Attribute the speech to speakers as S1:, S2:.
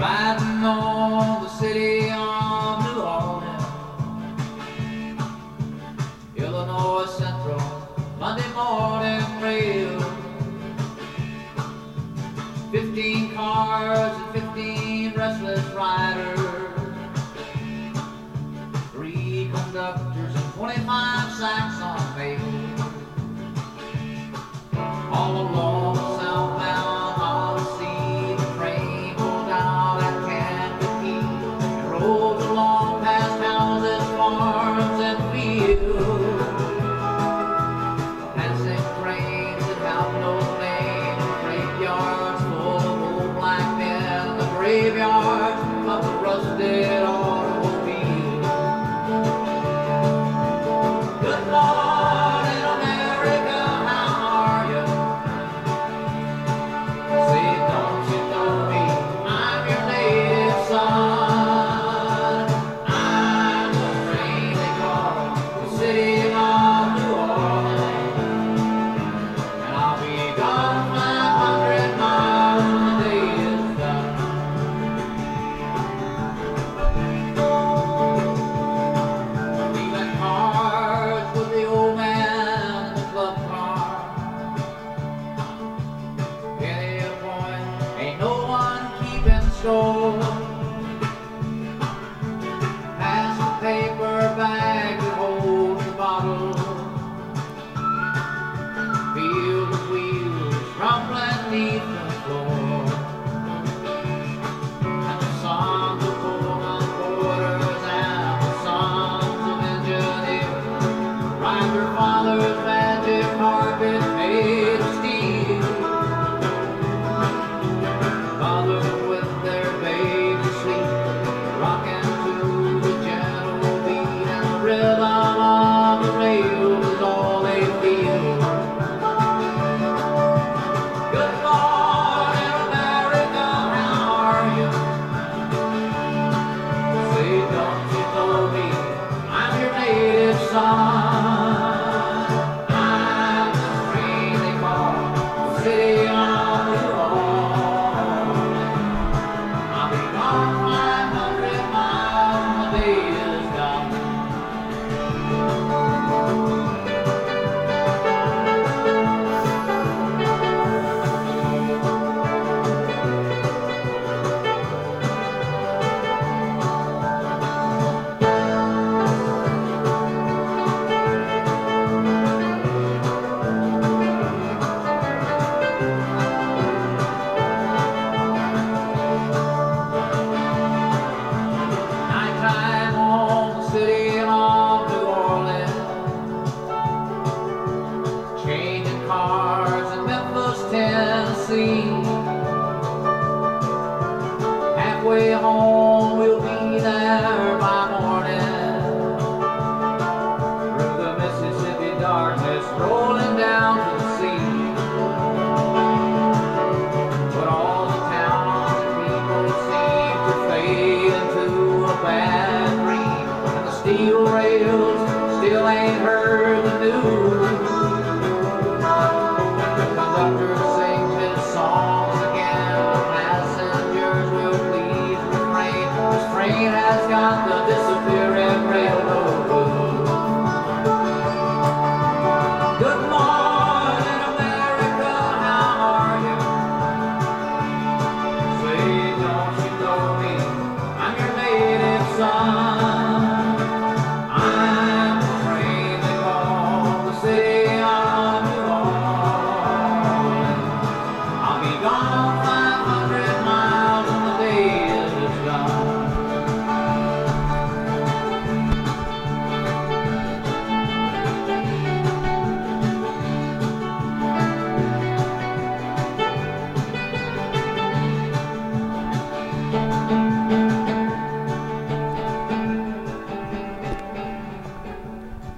S1: riding on the city of New Orleans, Illinois Central, Monday morning rail. 15 cars and 15 restless riders, 3 conductors and 25 sacks on mail. All along the southbound Odyssey, the train pulled out at Kankakee and rolled along past houses, farms, and fields. Passing trains that have no name, graveyards full of old black men, the graveyards of the rusted automobile. Good morning, America, how are you? Say, don't you know me? I'm your native son. I'm the train they call the city of New Orleans, and I'll be gone 500 miles when the day is done. Leaving cards with the old man in the club car. Penny a point, ain't no one keeping score. Pass the paper bag that holds the bottle. Feel the wheels rumbling beneath the floor. And the songs of Pullman porters and the songs of engineers ride their father's magic carpet made of steel. Mothers with their babies sleep, rocking to the gentle beat, and the rhythm of the rails is all they feel. Good morning, America, how are you? Say, don't you know me? I'm your native son. I'm the train they call the city of New Orleans. I'll be gone 500 miles when the day is done. Nighttime on the city of New Orleans, changing cars in Memphis, Tennessee. Halfway home, we'll be there by morning. Through the Mississippi darkness, rolling down to the sea. But all the towns and people seem to fade into a bad dream, and the steel rails still ain't heard the news. The conductor sings his songs again, the passengers will please refrain. This train has got the disappearing railroad blues. Good